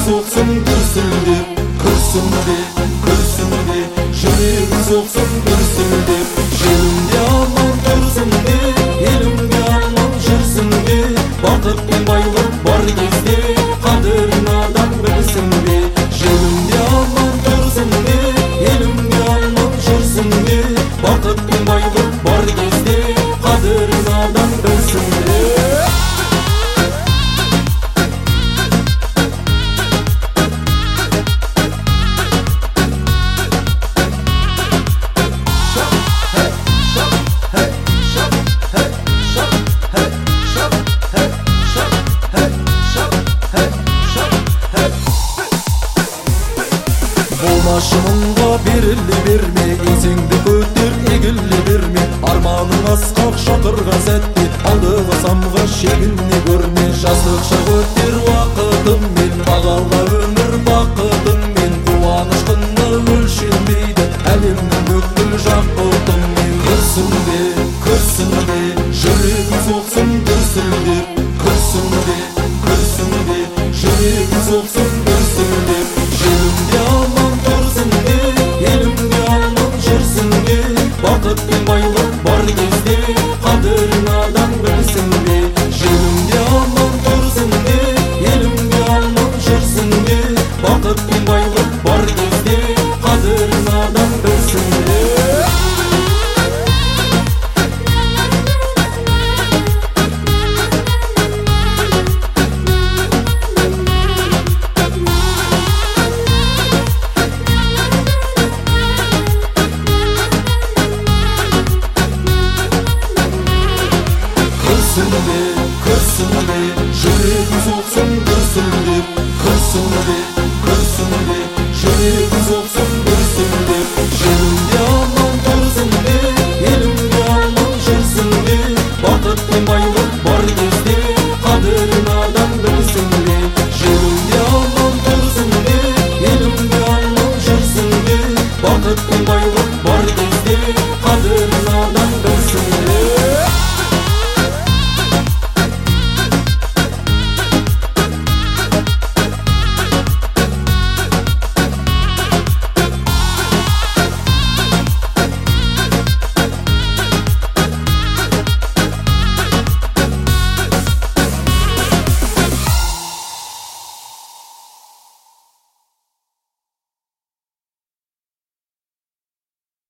соқсын дүрсілдеп, күрсінде, жүрегім соқсын дүрсілдеп. Желімде аман тұрсын де, елімде аман жүрсін де, бақыт пен байлық бар кезде қадірін адам білсін де. Желімде аман тұрсын де, елімде аман жүрсін де, бақыт пен байлық бар кезде қадірін адам білсін де. Болмашымыңға беріле берме, еңсеңді көтер, егіле берме. Арманың асқақ шақырған сәтте, алдыға самға шегіне көрме. Жастық шақ өтер уақытыңмен, бағала өмір бақытыңмен. Қуаныш құны өлшенбейді әлемнің бүкіл жақ бұлтыңмен. Күрсінде, жүрегім соқсын дүрсілдеп, күрсінде, жүрегім соқсын